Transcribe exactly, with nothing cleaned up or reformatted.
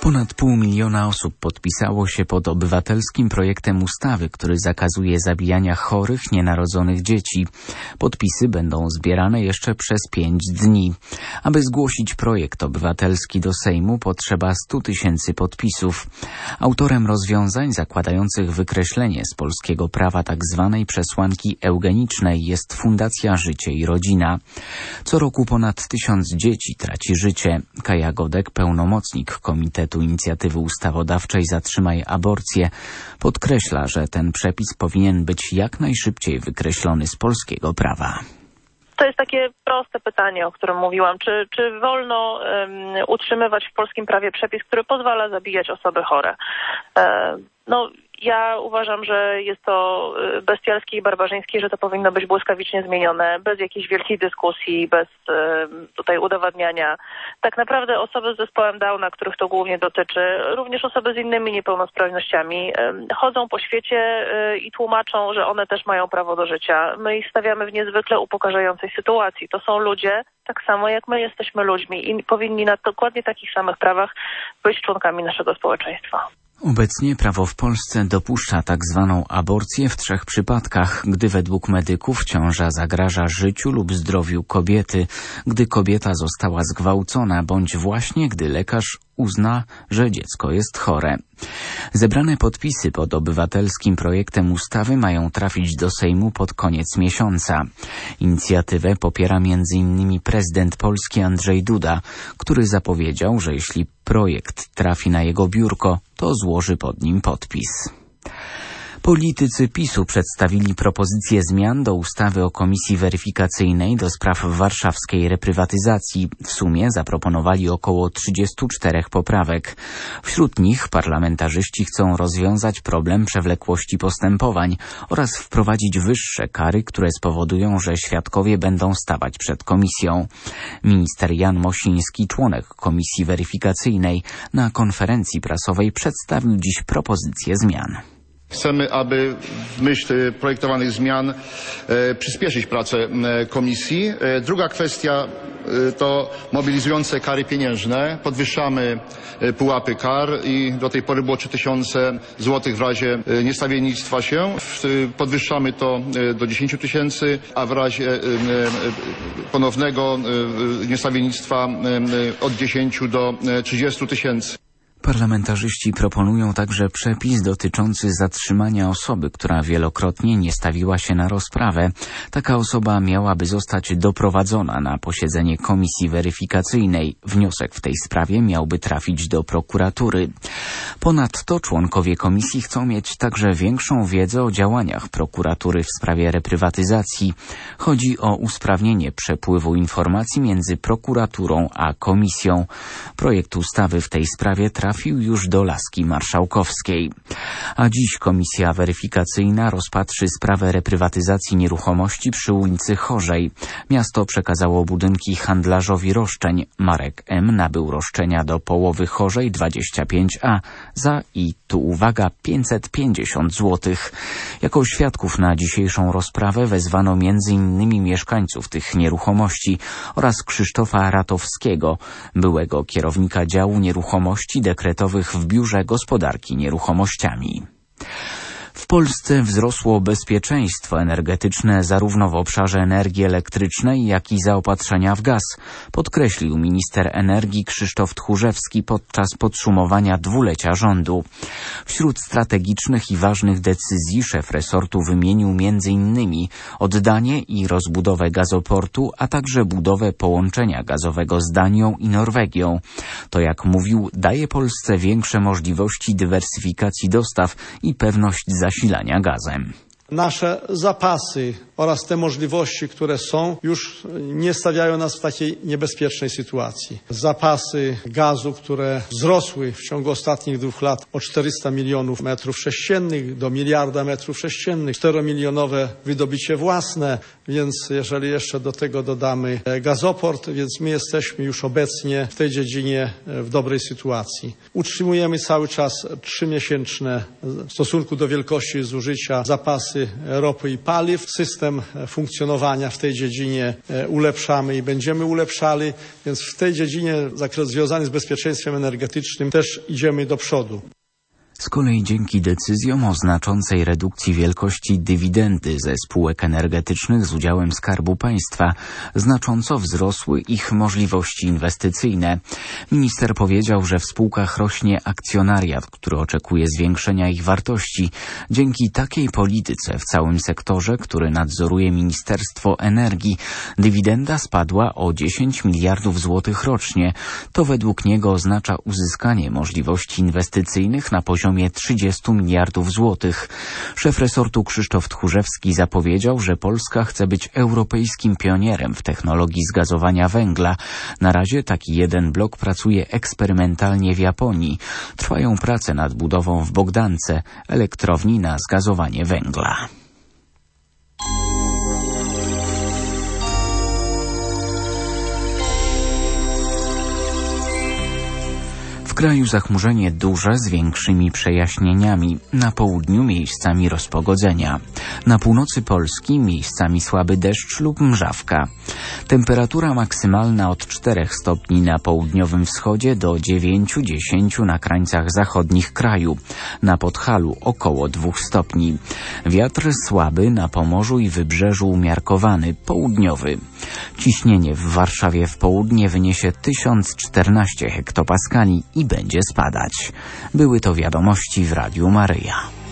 Ponad pół miliona osób podpisało się pod obywatelskim projektem ustawy, który zakazuje zabijania chorych, nienarodzonych dzieci. Podpisy będą zbierane jeszcze przez pięć dni. Aby zgłosić projekt obywatelski do Sejmu, potrzeba stu tysięcy podpisów. Autorem rozwiązań zakładających wykreślenie z polskiego prawa tzw. przesłanki eugenicznej jest Fundacja Życie i Rodzina. Co roku ponad tysiąc dzieci traci życie. Kaja Godek, pełnomocnik Komitetu Inicjatywy Ustawodawczej Zatrzymaj Aborcję, podkreśla, że ten przepis powinien być jak najszybciej wykreślony z polskiego prawa. To jest takie proste pytanie, o którym mówiłam. Czy, czy wolno um, utrzymywać w polskim prawie przepis, który pozwala zabijać osoby chore? E, no, ja uważam, że jest to bestialskie i barbarzyńskie, że to powinno być błyskawicznie zmienione, bez jakiejś wielkiej dyskusji, bez e, tutaj udowadniania. Tak naprawdę osoby z zespołem Downa, których to głównie dotyczy, również osoby z innymi niepełnosprawnościami, e, chodzą po świecie e, i tłumaczą, że one też mają prawo do życia. My ich stawiamy w niezwykle upokarzającej sytuacji. To są ludzie, tak samo jak my jesteśmy ludźmi i powinni na dokładnie takich samych prawach być członkami naszego społeczeństwa. Obecnie prawo w Polsce dopuszcza tak zwaną aborcję w trzech przypadkach, gdy według medyków ciąża zagraża życiu lub zdrowiu kobiety, gdy kobieta została zgwałcona, bądź właśnie gdy lekarz uzna, że dziecko jest chore. Zebrane podpisy pod obywatelskim projektem ustawy mają trafić do Sejmu pod koniec miesiąca. Inicjatywę popiera między innymi prezydent Polski Andrzej Duda, który zapowiedział, że jeśli projekt trafi na jego biurko, to złoży pod nim podpis. Politycy PiSu przedstawili propozycję zmian do ustawy o Komisji Weryfikacyjnej do spraw warszawskiej reprywatyzacji. W sumie zaproponowali około trzydziestu czterech poprawek. Wśród nich parlamentarzyści chcą rozwiązać problem przewlekłości postępowań oraz wprowadzić wyższe kary, które spowodują, że świadkowie będą stawać przed komisją. Minister Jan Mosiński, członek Komisji Weryfikacyjnej, na konferencji prasowej przedstawił dziś propozycję zmian. Chcemy, aby w myśl projektowanych zmian e, przyspieszyć pracę e, komisji. E, druga kwestia e, to mobilizujące kary pieniężne. Podwyższamy e, pułapy kar i do tej pory było trzy tysiące złotych w razie e, niestawiennictwa się. W, e, podwyższamy to e, do dziesięciu tysięcy, a w razie e, e, ponownego e, niestawiennictwa e, od dziesięciu do trzydziestu tysięcy. Parlamentarzyści proponują także przepis dotyczący zatrzymania osoby, która wielokrotnie nie stawiła się na rozprawę. Taka osoba miałaby zostać doprowadzona na posiedzenie komisji weryfikacyjnej. Wniosek w tej sprawie miałby trafić do prokuratury. Ponadto członkowie komisji chcą mieć także większą wiedzę o działaniach prokuratury w sprawie reprywatyzacji. Chodzi o usprawnienie przepływu informacji między prokuraturą a komisją. Projekt ustawy w tej sprawie trafi trafił już do laski marszałkowskiej. A dziś Komisja Weryfikacyjna rozpatrzy sprawę reprywatyzacji nieruchomości przy ulicy Chorzej. Miasto przekazało budynki handlarzowi roszczeń. Marek M. nabył roszczenia do połowy Chorzej dwadzieścia pięć A za, i tu uwaga, pięćset pięćdziesiąt złotych. Jako świadków na dzisiejszą rozprawę wezwano między innymi mieszkańców tych nieruchomości oraz Krzysztofa Ratowskiego, byłego kierownika działu nieruchomości dekretowych w Biurze Gospodarki Nieruchomościami. W Polsce wzrosło bezpieczeństwo energetyczne zarówno w obszarze energii elektrycznej, jak i zaopatrzenia w gaz, podkreślił minister energii Krzysztof Tchórzewski podczas podsumowania dwulecia rządu. Wśród strategicznych i ważnych decyzji szef resortu wymienił między innymi oddanie i rozbudowę gazoportu, a także budowę połączenia gazowego z Danią i Norwegią. To, jak mówił, daje Polsce większe możliwości dywersyfikacji dostaw i pewność zasilania gazem. Nasze zapasy oraz te możliwości, które są, już nie stawiają nas w takiej niebezpiecznej sytuacji. Zapasy gazu, które wzrosły w ciągu ostatnich dwóch lat o czterysta milionów metrów sześciennych do miliarda metrów sześciennych, czteromilionowe wydobycie własne, więc jeżeli jeszcze do tego dodamy gazoport, więc my jesteśmy już obecnie w tej dziedzinie w dobrej sytuacji. Utrzymujemy cały czas trzymiesięczne w stosunku do wielkości zużycia zapasy ropy i paliw. System system funkcjonowania w tej dziedzinie ulepszamy i będziemy ulepszali, więc w tej dziedzinie zakres związany z bezpieczeństwem energetycznym też idziemy do przodu. Z kolei dzięki decyzjom o znaczącej redukcji wielkości dywidendy ze spółek energetycznych z udziałem Skarbu Państwa znacząco wzrosły ich możliwości inwestycyjne. Minister powiedział, że w spółkach rośnie akcjonariat, który oczekuje zwiększenia ich wartości. Dzięki takiej polityce w całym sektorze, który nadzoruje Ministerstwo Energii, dywidenda spadła o dziesięć miliardów złotych rocznie. To według niego oznacza uzyskanie możliwości inwestycyjnych na poziomie trzydzieści miliardów złotych. Szef resortu Krzysztof Tchórzewski zapowiedział, że Polska chce być europejskim pionierem w technologii zgazowania węgla. Na razie taki jeden blok pracuje eksperymentalnie w Japonii. Trwają prace nad budową w Bogdance elektrowni na zgazowanie węgla. W kraju zachmurzenie duże z większymi przejaśnieniami. Na południu miejscami rozpogodzenia. Na północy Polski miejscami słaby deszcz lub mrzawka. Temperatura maksymalna od czterech stopni na południowym wschodzie do dziewięciu do dziesięciu na krańcach zachodnich kraju. Na Podhalu około dwóch stopni. Wiatr słaby na Pomorzu i Wybrzeżu umiarkowany, południowy. Ciśnienie w Warszawie w południe wyniesie tysiąc czternaście hektopaskali i będzie spadać. Były to wiadomości w Radiu Maryja.